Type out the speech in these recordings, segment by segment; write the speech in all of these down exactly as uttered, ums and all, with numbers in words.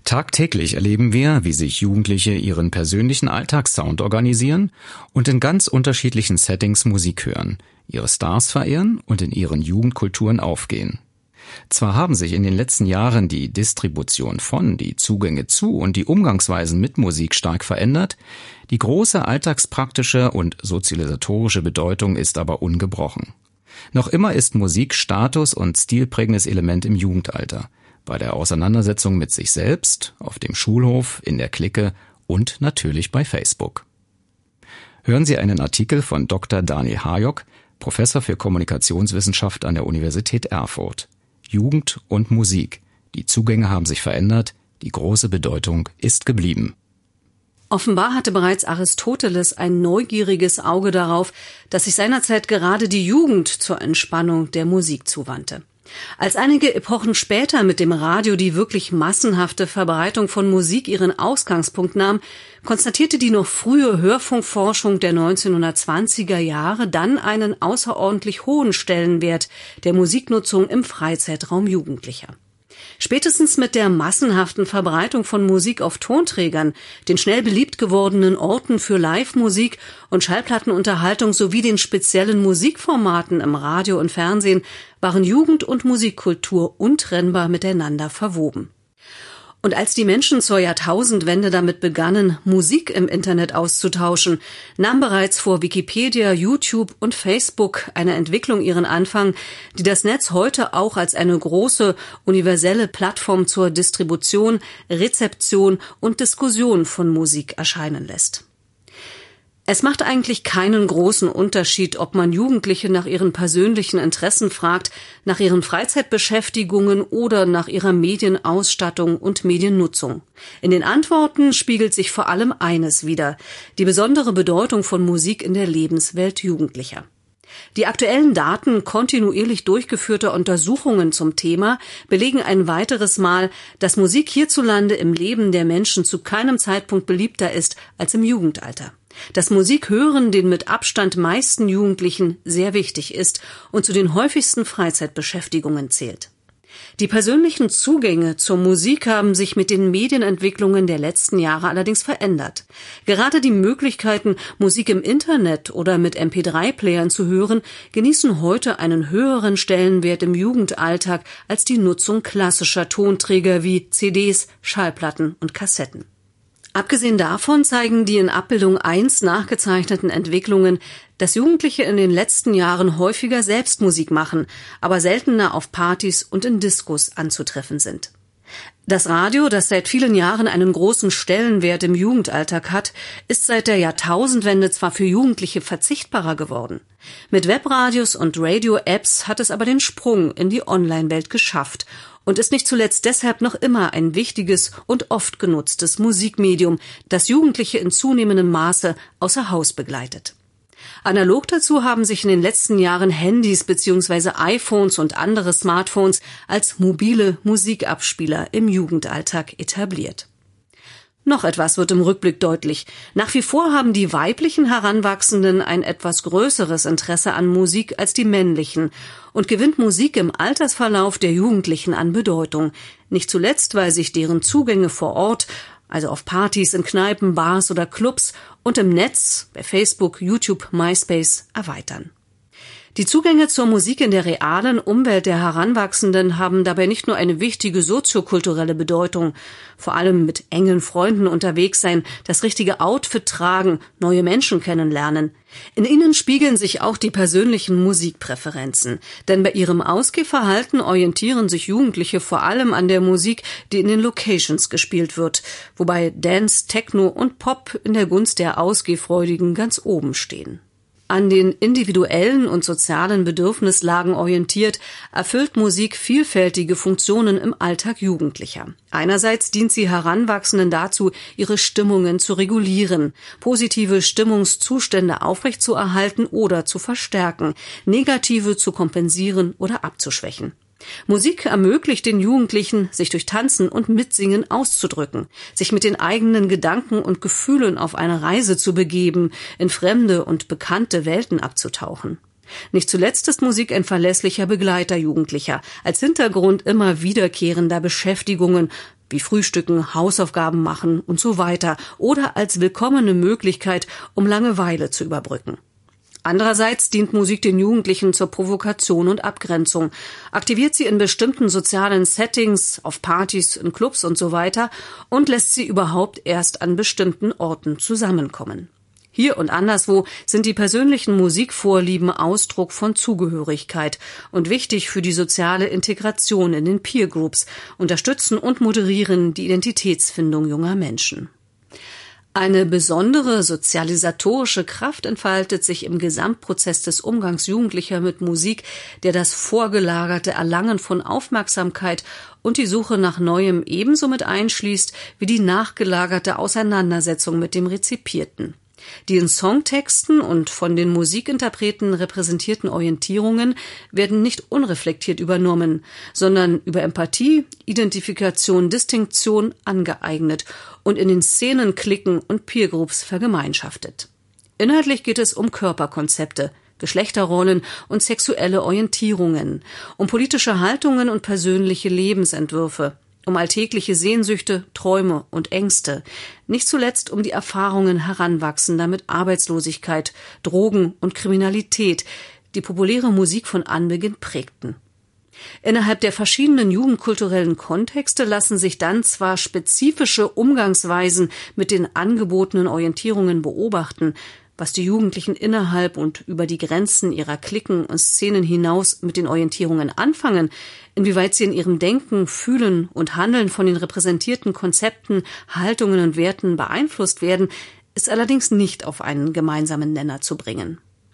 Tagtäglich erleben wir, wie sich Jugendliche ihren persönlichen Alltagssound organisieren und in ganz unterschiedlichen Settings Musik hören, ihre Stars verehren und in ihren Jugendkulturen aufgehen. Zwar haben sich in den letzten Jahren die Distribution von, die Zugänge zu und die Umgangsweisen mit Musik stark verändert, die große alltagspraktische und sozialisatorische Bedeutung ist aber ungebrochen. Noch immer ist Musik Status- und stilprägendes Element im Jugendalter, bei der Auseinandersetzung mit sich selbst, auf dem Schulhof, in der Clique und natürlich bei Facebook. Hören Sie einen Artikel von Doktor Daniel Hajok, Professor für Kommunikationswissenschaft an der Universität Erfurt. Jugend und Musik. Die Zugänge haben sich verändert, die große Bedeutung ist geblieben. Offenbar hatte bereits Aristoteles ein neugieriges Auge darauf, dass sich seinerzeit gerade die Jugend zur Entspannung der Musik zuwandte. Als einige Epochen später mit dem Radio die wirklich massenhafte Verbreitung von Musik ihren Ausgangspunkt nahm, konstatierte die noch frühe Hörfunkforschung der neunzehnhundertzwanziger Jahre dann einen außerordentlich hohen Stellenwert der Musiknutzung im Freizeitraum Jugendlicher. Spätestens mit der massenhaften Verbreitung von Musik auf Tonträgern, den schnell beliebt gewordenen Orten für Live-Musik und Schallplattenunterhaltung sowie den speziellen Musikformaten im Radio und Fernsehen waren Jugend- und Musikkultur untrennbar miteinander verwoben. Und als die Menschen zur Jahrtausendwende damit begannen, Musik im Internet auszutauschen, nahm bereits vor Wikipedia, YouTube und Facebook eine Entwicklung ihren Anfang, die das Netz heute auch als eine große, universelle Plattform zur Distribution, Rezeption und Diskussion von Musik erscheinen lässt. Es macht eigentlich keinen großen Unterschied, ob man Jugendliche nach ihren persönlichen Interessen fragt, nach ihren Freizeitbeschäftigungen oder nach ihrer Medienausstattung und Mediennutzung. In den Antworten spiegelt sich vor allem eines wider: die besondere Bedeutung von Musik in der Lebenswelt Jugendlicher. Die aktuellen Daten kontinuierlich durchgeführter Untersuchungen zum Thema belegen ein weiteres Mal, dass Musik hierzulande im Leben der Menschen zu keinem Zeitpunkt beliebter ist als im Jugendalter. Dass Musikhören den mit Abstand meisten Jugendlichen sehr wichtig ist und zu den häufigsten Freizeitbeschäftigungen zählt. Die persönlichen Zugänge zur Musik haben sich mit den Medienentwicklungen der letzten Jahre allerdings verändert. Gerade die Möglichkeiten, Musik im Internet oder mit M P drei Playern zu hören, genießen heute einen höheren Stellenwert im Jugendalltag als die Nutzung klassischer Tonträger wie C Ds, Schallplatten und Kassetten. Abgesehen davon zeigen die in Abbildung eins nachgezeichneten Entwicklungen, dass Jugendliche in den letzten Jahren häufiger selbst Musik machen, aber seltener auf Partys und in Diskos anzutreffen sind. Das Radio, das seit vielen Jahren einen großen Stellenwert im Jugendalltag hat, ist seit der Jahrtausendwende zwar für Jugendliche verzichtbarer geworden. Mit Webradios und Radio-Apps hat es aber den Sprung in die Online-Welt geschafft und ist nicht zuletzt deshalb noch immer ein wichtiges und oft genutztes Musikmedium, das Jugendliche in zunehmendem Maße außer Haus begleitet. Analog dazu haben sich in den letzten Jahren Handys bzw. iPhones und andere Smartphones als mobile Musikabspieler im Jugendalltag etabliert. Noch etwas wird im Rückblick deutlich. Nach wie vor haben die weiblichen Heranwachsenden ein etwas größeres Interesse an Musik als die männlichen und gewinnt Musik im Altersverlauf der Jugendlichen an Bedeutung. Nicht zuletzt, weil sich deren Zugänge vor Ort, also auf Partys, in Kneipen, Bars oder Clubs und im Netz, bei Facebook, YouTube, MySpace, erweitern. Die Zugänge zur Musik in der realen Umwelt der Heranwachsenden haben dabei nicht nur eine wichtige soziokulturelle Bedeutung, vor allem mit engen Freunden unterwegs sein, das richtige Outfit tragen, neue Menschen kennenlernen. In ihnen spiegeln sich auch die persönlichen Musikpräferenzen, denn bei ihrem Ausgehverhalten orientieren sich Jugendliche vor allem an der Musik, die in den Locations gespielt wird, wobei Dance, Techno und Pop in der Gunst der Ausgehfreudigen ganz oben stehen. An den individuellen und sozialen Bedürfnislagen orientiert, erfüllt Musik vielfältige Funktionen im Alltag Jugendlicher. Einerseits dient sie Heranwachsenden dazu, ihre Stimmungen zu regulieren, positive Stimmungszustände aufrechtzuerhalten oder zu verstärken, negative zu kompensieren oder abzuschwächen. Musik ermöglicht den Jugendlichen, sich durch Tanzen und Mitsingen auszudrücken, sich mit den eigenen Gedanken und Gefühlen auf eine Reise zu begeben, in fremde und bekannte Welten abzutauchen. Nicht zuletzt ist Musik ein verlässlicher Begleiter Jugendlicher, als Hintergrund immer wiederkehrender Beschäftigungen, wie Frühstücken, Hausaufgaben machen und so weiter, oder als willkommene Möglichkeit, um Langeweile zu überbrücken. Andererseits dient Musik den Jugendlichen zur Provokation und Abgrenzung, aktiviert sie in bestimmten sozialen Settings, auf Partys, in Clubs und so weiter und lässt sie überhaupt erst an bestimmten Orten zusammenkommen. Hier und anderswo sind die persönlichen Musikvorlieben Ausdruck von Zugehörigkeit und wichtig für die soziale Integration in den Peer Groups, unterstützen und moderieren die Identitätsfindung junger Menschen. Eine besondere sozialisatorische Kraft entfaltet sich im Gesamtprozess des Umgangs Jugendlicher mit Musik, der das vorgelagerte Erlangen von Aufmerksamkeit und die Suche nach Neuem ebenso mit einschließt wie die nachgelagerte Auseinandersetzung mit dem Rezipierten. Die in Songtexten und von den Musikinterpreten repräsentierten Orientierungen werden nicht unreflektiert übernommen, sondern über Empathie, Identifikation, Distinktion angeeignet und in den Szenen, Cliquen und Peergroups vergemeinschaftet. Inhaltlich geht es um Körperkonzepte, Geschlechterrollen und sexuelle Orientierungen, um politische Haltungen und persönliche Lebensentwürfe, um alltägliche Sehnsüchte, Träume und Ängste, nicht zuletzt um die Erfahrungen Heranwachsender mit Arbeitslosigkeit, Drogen und Kriminalität, die populäre Musik von Anbeginn prägten. Innerhalb der verschiedenen jugendkulturellen Kontexte lassen sich dann zwar spezifische Umgangsweisen mit den angebotenen Orientierungen beobachten, was die Jugendlichen innerhalb und über die Grenzen ihrer Cliquen und Szenen hinaus mit den Orientierungen anfangen, inwieweit sie in ihrem Denken, Fühlen und Handeln von den repräsentierten Konzepten, Haltungen und Werten beeinflusst werden, ist allerdings nicht auf einen gemeinsamen Nenner zu bringen.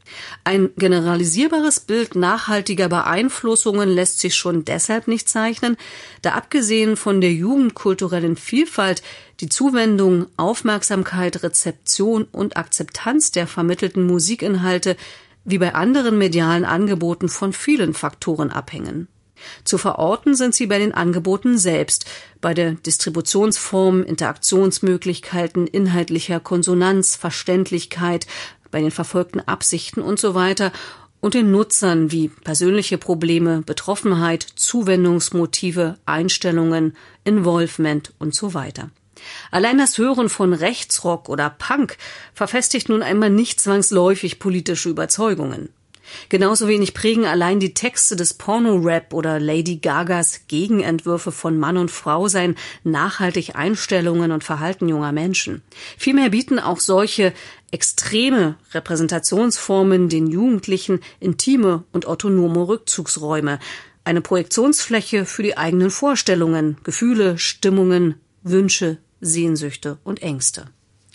Ein generalisierbares Bild nachhaltiger Beeinflussungen lässt sich schon deshalb nicht zeichnen, da abgesehen von der jugendkulturellen Vielfalt die Zuwendung, Aufmerksamkeit, Rezeption und Akzeptanz der vermittelten Musikinhalte wie bei anderen medialen Angeboten von vielen Faktoren abhängen. Zu verorten sind sie bei den Angeboten selbst, bei der Distributionsform, Interaktionsmöglichkeiten, inhaltlicher Konsonanz, Verständlichkeit, bei den verfolgten Absichten und so weiter und den Nutzern wie persönliche Probleme, Betroffenheit, Zuwendungsmotive, Einstellungen, Involvement und so weiter. Allein das Hören von Rechtsrock oder Punk verfestigt nun einmal nicht zwangsläufig politische Überzeugungen. Genauso wenig prägen allein die Texte des Porno-Rap oder Lady Gagas Gegenentwürfe von Mann und Frau sein nachhaltig Einstellungen und Verhalten junger Menschen. Vielmehr bieten auch solche extreme Repräsentationsformen den Jugendlichen intime und autonome Rückzugsräume, eine Projektionsfläche für die eigenen Vorstellungen, Gefühle, Stimmungen, Wünsche, Sehnsüchte und Ängste.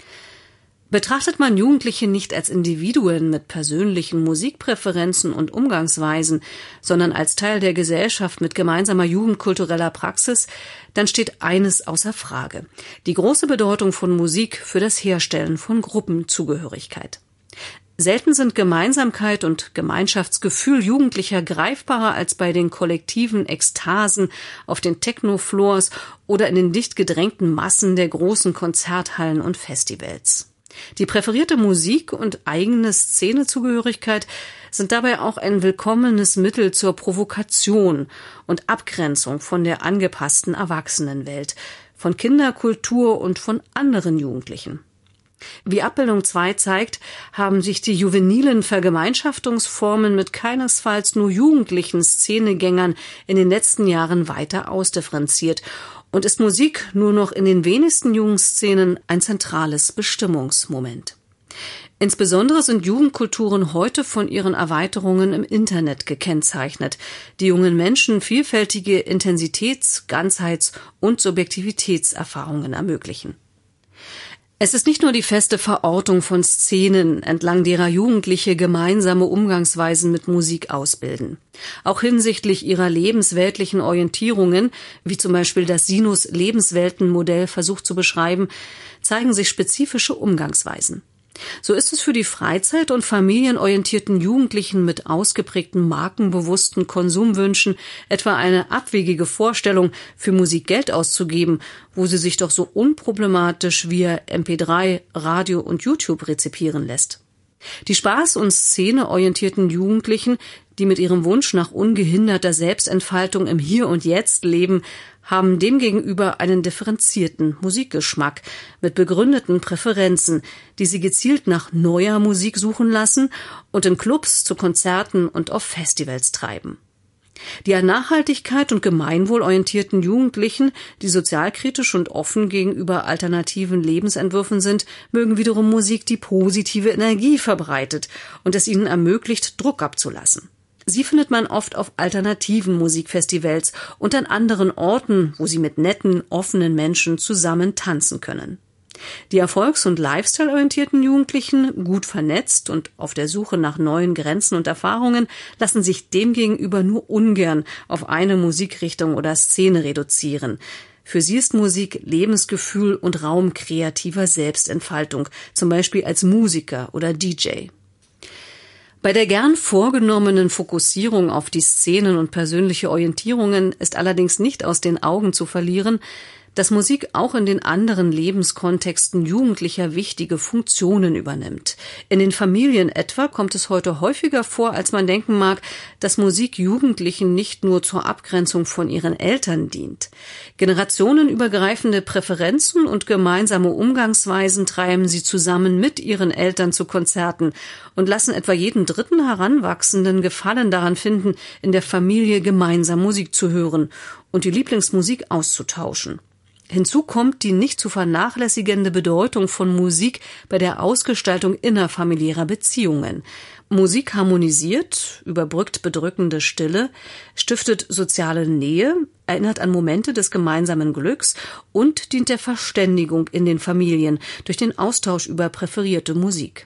Betrachtet man Jugendliche nicht als Individuen mit persönlichen Musikpräferenzen und Umgangsweisen, sondern als Teil der Gesellschaft mit gemeinsamer jugendkultureller Praxis, dann steht eines außer Frage: die große Bedeutung von Musik für das Herstellen von Gruppenzugehörigkeit. Selten sind Gemeinsamkeit und Gemeinschaftsgefühl Jugendlicher greifbarer als bei den kollektiven Ekstasen auf den Techno-Floors oder in den dicht gedrängten Massen der großen Konzerthallen und Festivals. Die präferierte Musik und eigene Szenezugehörigkeit sind dabei auch ein willkommenes Mittel zur Provokation und Abgrenzung von der angepassten Erwachsenenwelt, von Kinderkultur und von anderen Jugendlichen. Wie Abbildung zwei zeigt, haben sich die juvenilen Vergemeinschaftungsformen mit keinesfalls nur jugendlichen Szenegängern in den letzten Jahren weiter ausdifferenziert und ist Musik nur noch in den wenigsten Jugendszenen ein zentrales Bestimmungsmoment. Insbesondere sind Jugendkulturen heute von ihren Erweiterungen im Internet gekennzeichnet, die jungen Menschen vielfältige Intensitäts-, Ganzheits- und Subjektivitätserfahrungen ermöglichen. Es ist nicht nur die feste Verortung von Szenen, entlang derer Jugendliche gemeinsame Umgangsweisen mit Musik ausbilden. Auch hinsichtlich ihrer lebensweltlichen Orientierungen, wie zum Beispiel das Sinus-Lebensweltenmodell versucht zu beschreiben, zeigen sich spezifische Umgangsweisen. So ist es für die freizeit- und familienorientierten Jugendlichen mit ausgeprägten markenbewussten Konsumwünschen etwa eine abwegige Vorstellung, für Musik Geld auszugeben, wo sie sich doch so unproblematisch via M P drei, Radio und YouTube rezipieren lässt. Die spaß- und szeneorientierten Jugendlichen, die mit ihrem Wunsch nach ungehinderter Selbstentfaltung im Hier und Jetzt leben, haben demgegenüber einen differenzierten Musikgeschmack mit begründeten Präferenzen, die sie gezielt nach neuer Musik suchen lassen und in Clubs, zu Konzerten und auf Festivals treiben. Die an Nachhaltigkeit und Gemeinwohl orientierten Jugendlichen, die sozialkritisch und offen gegenüber alternativen Lebensentwürfen sind, mögen wiederum Musik, die positive Energie verbreitet und es ihnen ermöglicht, Druck abzulassen. Sie findet man oft auf alternativen Musikfestivals und an anderen Orten, wo sie mit netten, offenen Menschen zusammen tanzen können. Die erfolgs- und lifestyle-orientierten Jugendlichen, gut vernetzt und auf der Suche nach neuen Grenzen und Erfahrungen, lassen sich demgegenüber nur ungern auf eine Musikrichtung oder Szene reduzieren. Für sie ist Musik Lebensgefühl und Raum kreativer Selbstentfaltung, zum Beispiel als Musiker oder D J. Bei der gern vorgenommenen Fokussierung auf die Szenen und persönliche Orientierungen ist allerdings nicht aus den Augen zu verlieren, dass Musik auch in den anderen Lebenskontexten Jugendlicher wichtige Funktionen übernimmt. In den Familien etwa kommt es heute häufiger vor, als man denken mag, dass Musik Jugendlichen nicht nur zur Abgrenzung von ihren Eltern dient. Generationenübergreifende Präferenzen und gemeinsame Umgangsweisen treiben sie zusammen mit ihren Eltern zu Konzerten und lassen etwa jeden dritten Heranwachsenden Gefallen daran finden, in der Familie gemeinsam Musik zu hören und die Lieblingsmusik auszutauschen. Hinzu kommt die nicht zu vernachlässigende Bedeutung von Musik bei der Ausgestaltung innerfamiliärer Beziehungen. Musik harmonisiert, überbrückt bedrückende Stille, stiftet soziale Nähe, erinnert an Momente des gemeinsamen Glücks und dient der Verständigung in den Familien durch den Austausch über präferierte Musik.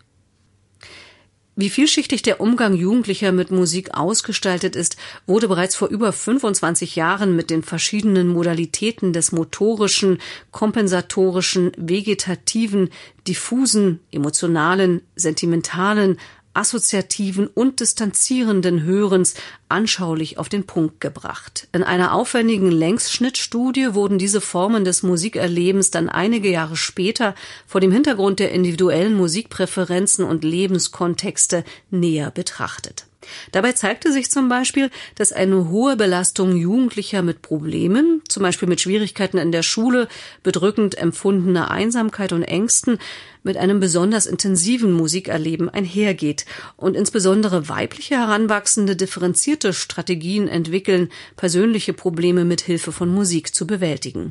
Wie vielschichtig der Umgang Jugendlicher mit Musik ausgestaltet ist, wurde bereits vor über fünfundzwanzig Jahren mit den verschiedenen Modalitäten des motorischen, kompensatorischen, vegetativen, diffusen, emotionalen, sentimentalen, assoziativen und distanzierenden Hörens anschaulich auf den Punkt gebracht. In einer aufwendigen Längsschnittstudie wurden diese Formen des Musikerlebens dann einige Jahre später vor dem Hintergrund der individuellen Musikpräferenzen und Lebenskontexte näher betrachtet. Dabei zeigte sich zum Beispiel, dass eine hohe Belastung Jugendlicher mit Problemen, zum Beispiel mit Schwierigkeiten in der Schule, bedrückend empfundener Einsamkeit und Ängsten, mit einem besonders intensiven Musikerleben einhergeht und insbesondere weibliche Heranwachsende differenzierte Strategien entwickeln, persönliche Probleme mit Hilfe von Musik zu bewältigen.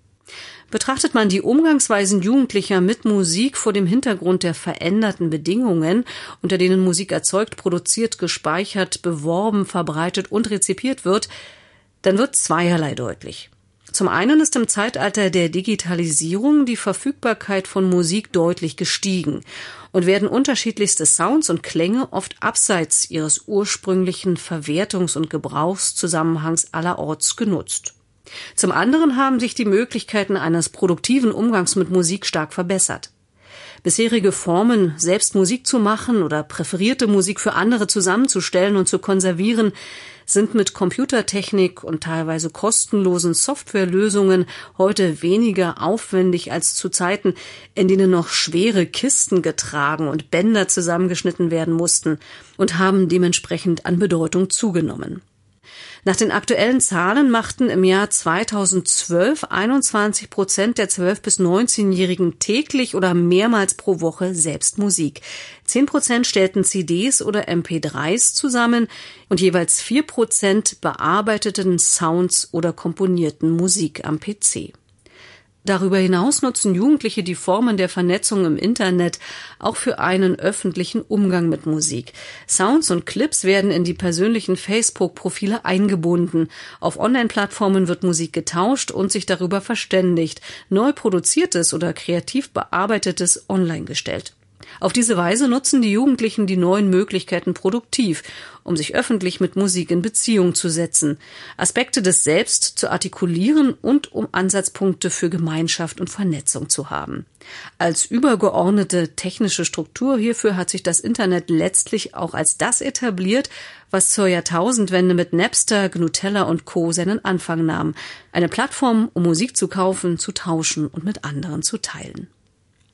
Betrachtet man die Umgangsweisen Jugendlicher mit Musik vor dem Hintergrund der veränderten Bedingungen, unter denen Musik erzeugt, produziert, gespeichert, beworben, verbreitet und rezipiert wird, dann wird zweierlei deutlich. Zum einen ist im Zeitalter der Digitalisierung die Verfügbarkeit von Musik deutlich gestiegen und werden unterschiedlichste Sounds und Klänge oft abseits ihres ursprünglichen Verwertungs- und Gebrauchszusammenhangs allerorts genutzt. Zum anderen haben sich die Möglichkeiten eines produktiven Umgangs mit Musik stark verbessert. Bisherige Formen, selbst Musik zu machen oder präferierte Musik für andere zusammenzustellen und zu konservieren, sind mit Computertechnik und teilweise kostenlosen Softwarelösungen heute weniger aufwendig als zu Zeiten, in denen noch schwere Kisten getragen und Bänder zusammengeschnitten werden mussten und haben dementsprechend an Bedeutung zugenommen. Nach den aktuellen Zahlen machten im Jahr zweitausendzwölf einundzwanzig Prozent der zwölf- bis neunzehnjährigen täglich oder mehrmals pro Woche selbst Musik. zehn Prozent stellten C Ds oder M P dreis zusammen und jeweils vier Prozent bearbeiteten Sounds oder komponierten Musik am P C. Darüber hinaus nutzen Jugendliche die Formen der Vernetzung im Internet auch für einen öffentlichen Umgang mit Musik. Sounds und Clips werden in die persönlichen Facebook-Profile eingebunden. Auf Online-Plattformen wird Musik getauscht und sich darüber verständigt. Neu produziertes oder kreativ bearbeitetes online gestellt. Auf diese Weise nutzen die Jugendlichen die neuen Möglichkeiten produktiv, um sich öffentlich mit Musik in Beziehung zu setzen, Aspekte des Selbst zu artikulieren und um Ansatzpunkte für Gemeinschaft und Vernetzung zu haben. Als übergeordnete technische Struktur hierfür hat sich das Internet letztlich auch als das etabliert, was zur Jahrtausendwende mit Napster, Gnutella und Co. seinen Anfang nahm. Eine Plattform, um Musik zu kaufen, zu tauschen und mit anderen zu teilen.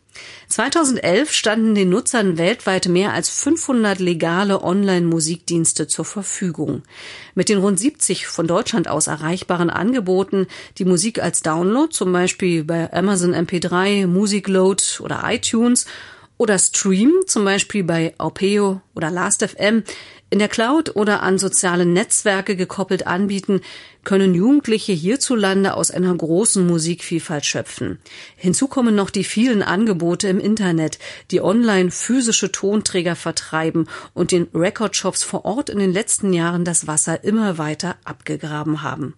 zweitausendelf standen den Nutzern weltweit mehr als fünfhundert legale Online-Musikdienste zur Verfügung. Mit den rund siebzig von Deutschland aus erreichbaren Angeboten, die Musik als Download, zum Beispiel bei Amazon M P drei, Musicload oder iTunes, oder Stream, zum Beispiel bei Aupeo oder Last Punkt F M, in der Cloud oder an soziale Netzwerke gekoppelt anbieten, können Jugendliche hierzulande aus einer großen Musikvielfalt schöpfen. Hinzu kommen noch die vielen Angebote im Internet, die online physische Tonträger vertreiben und den Recordshops vor Ort in den letzten Jahren das Wasser immer weiter abgegraben haben.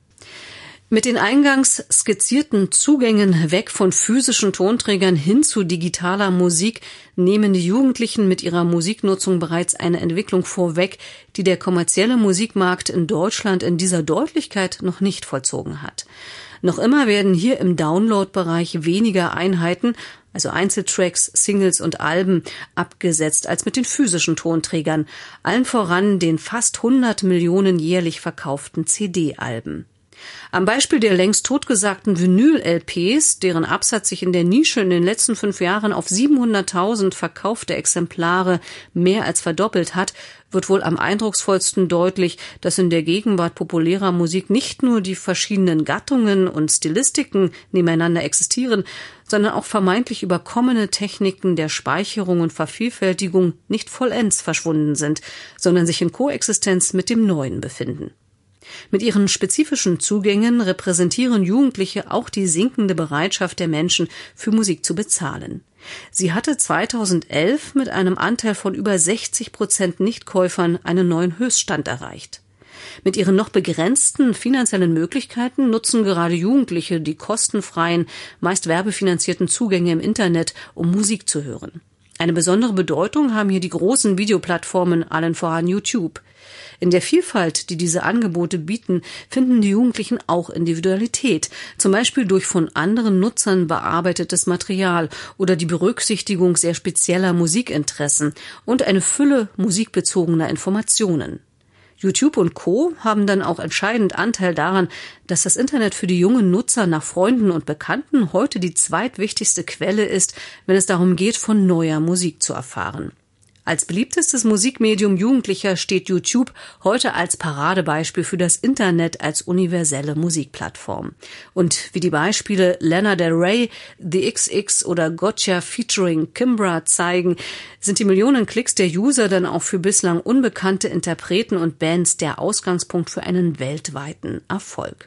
Mit den eingangs skizzierten Zugängen weg von physischen Tonträgern hin zu digitaler Musik nehmen die Jugendlichen mit ihrer Musiknutzung bereits eine Entwicklung vorweg, die der kommerzielle Musikmarkt in Deutschland in dieser Deutlichkeit noch nicht vollzogen hat. Noch immer werden hier im Download-Bereich weniger Einheiten, also Einzeltracks, Singles und Alben, abgesetzt als mit den physischen Tonträgern, allen voran den fast hundert Millionen jährlich verkauften C D-Alben. Am Beispiel der längst totgesagten Vinyl-L Ps, deren Absatz sich in der Nische in den letzten fünf Jahren auf siebenhunderttausend verkaufte Exemplare mehr als verdoppelt hat, wird wohl am eindrucksvollsten deutlich, dass in der Gegenwart populärer Musik nicht nur die verschiedenen Gattungen und Stilistiken nebeneinander existieren, sondern auch vermeintlich überkommene Techniken der Speicherung und Vervielfältigung nicht vollends verschwunden sind, sondern sich in Koexistenz mit dem Neuen befinden. Mit ihren spezifischen Zugängen repräsentieren Jugendliche auch die sinkende Bereitschaft der Menschen, für Musik zu bezahlen. Sie hatte zweitausendelf mit einem Anteil von über sechzig Prozent Nichtkäufern einen neuen Höchststand erreicht. Mit ihren noch begrenzten finanziellen Möglichkeiten nutzen gerade Jugendliche die kostenfreien, meist werbefinanzierten Zugänge im Internet, um Musik zu hören. Eine besondere Bedeutung haben hier die großen Videoplattformen, allen voran YouTube. In der Vielfalt, die diese Angebote bieten, finden die Jugendlichen auch Individualität, zum Beispiel durch von anderen Nutzern bearbeitetes Material oder die Berücksichtigung sehr spezieller Musikinteressen und eine Fülle musikbezogener Informationen. YouTube und Co. haben dann auch entscheidend Anteil daran, dass das Internet für die jungen Nutzer nach Freunden und Bekannten heute die zweitwichtigste Quelle ist, wenn es darum geht, von neuer Musik zu erfahren. Als beliebtestes Musikmedium Jugendlicher steht YouTube heute als Paradebeispiel für das Internet als universelle Musikplattform. Und wie die Beispiele Lana Del Rey, The X X oder Gotcha featuring Kimbra zeigen, sind die Millionen Klicks der User dann auch für bislang unbekannte Interpreten und Bands der Ausgangspunkt für einen weltweiten Erfolg.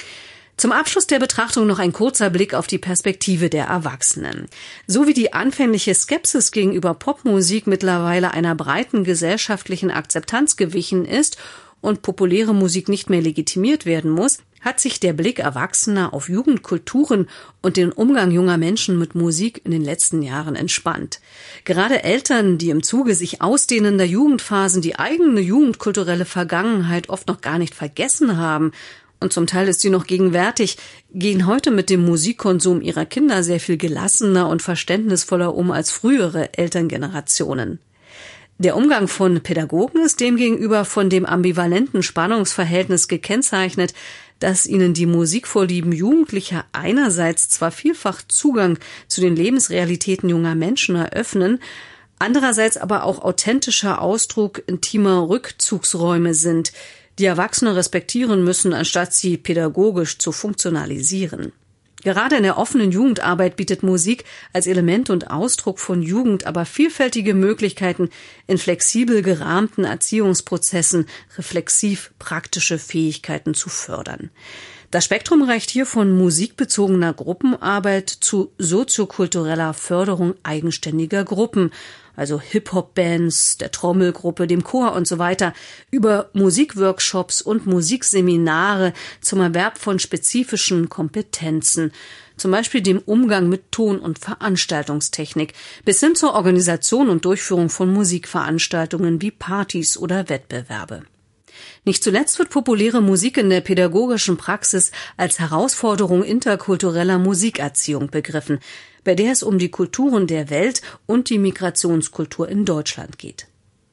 Zum Abschluss der Betrachtung noch ein kurzer Blick auf die Perspektive der Erwachsenen. So wie die anfängliche Skepsis gegenüber Popmusik mittlerweile einer breiten gesellschaftlichen Akzeptanz gewichen ist und populäre Musik nicht mehr legitimiert werden muss, hat sich der Blick Erwachsener auf Jugendkulturen und den Umgang junger Menschen mit Musik in den letzten Jahren entspannt. Gerade Eltern, die im Zuge sich ausdehnender Jugendphasen die eigene jugendkulturelle Vergangenheit oft noch gar nicht vergessen haben, und zum Teil ist sie noch gegenwärtig, gehen heute mit dem Musikkonsum ihrer Kinder sehr viel gelassener und verständnisvoller um als frühere Elterngenerationen. Der Umgang von Pädagogen ist demgegenüber von dem ambivalenten Spannungsverhältnis gekennzeichnet, dass ihnen die Musikvorlieben Jugendlicher einerseits zwar vielfach Zugang zu den Lebensrealitäten junger Menschen eröffnen, andererseits aber auch authentischer Ausdruck intimer Rückzugsräume sind, die Erwachsene respektieren müssen, anstatt sie pädagogisch zu funktionalisieren. Gerade in der offenen Jugendarbeit bietet Musik als Element und Ausdruck von Jugend aber vielfältige Möglichkeiten, in flexibel gerahmten Erziehungsprozessen reflexiv praktische Fähigkeiten zu fördern. Das Spektrum reicht hier von musikbezogener Gruppenarbeit zu soziokultureller Förderung eigenständiger Gruppen, also Hip-Hop-Bands, der Trommelgruppe, dem Chor und so weiter, über Musikworkshops und Musikseminare zum Erwerb von spezifischen Kompetenzen, zum Beispiel dem Umgang mit Ton- und Veranstaltungstechnik, bis hin zur Organisation und Durchführung von Musikveranstaltungen wie Partys oder Wettbewerbe. Nicht zuletzt wird populäre Musik in der pädagogischen Praxis als Herausforderung interkultureller Musikerziehung begriffen, bei der es um die Kulturen der Welt und die Migrationskultur in Deutschland geht.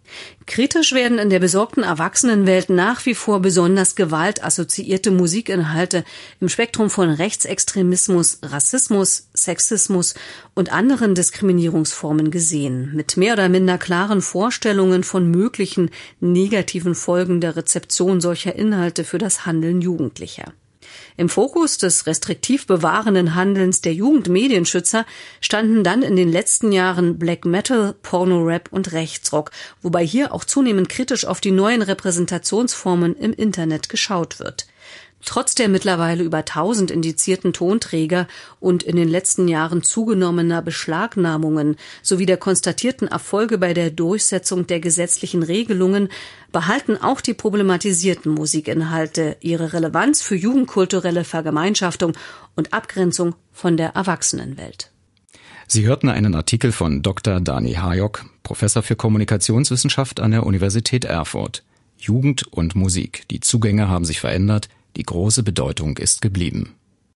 Kritisch werden in der besorgten Erwachsenenwelt nach wie vor besonders gewaltassoziierte Musikinhalte im Spektrum von Rechtsextremismus, Rassismus, Sexismus und anderen Diskriminierungsformen gesehen, mit mehr oder minder klaren Vorstellungen von möglichen negativen Folgen der Rezeption solcher Inhalte für das Handeln Jugendlicher. Im Fokus des restriktiv bewahrenden Handelns der Jugendmedienschützer standen dann in den letzten Jahren Black Metal, Porno-Rap und Rechtsrock, wobei hier auch zunehmend kritisch auf die neuen Repräsentationsformen im Internet geschaut wird. Trotz der mittlerweile über tausend indizierten Tonträger und in den letzten Jahren zugenommener Beschlagnahmungen sowie der konstatierten Erfolge bei der Durchsetzung der gesetzlichen Regelungen behalten auch die problematisierten Musikinhalte ihre Relevanz für jugendkulturelle Vergemeinschaftung und Abgrenzung von der Erwachsenenwelt. Sie hörten einen Artikel von Doktor Dani Hayok, Professor für Kommunikationswissenschaft an der Universität Erfurt. Jugend und Musik. Die Zugänge haben sich verändert. Die große Bedeutung ist geblieben.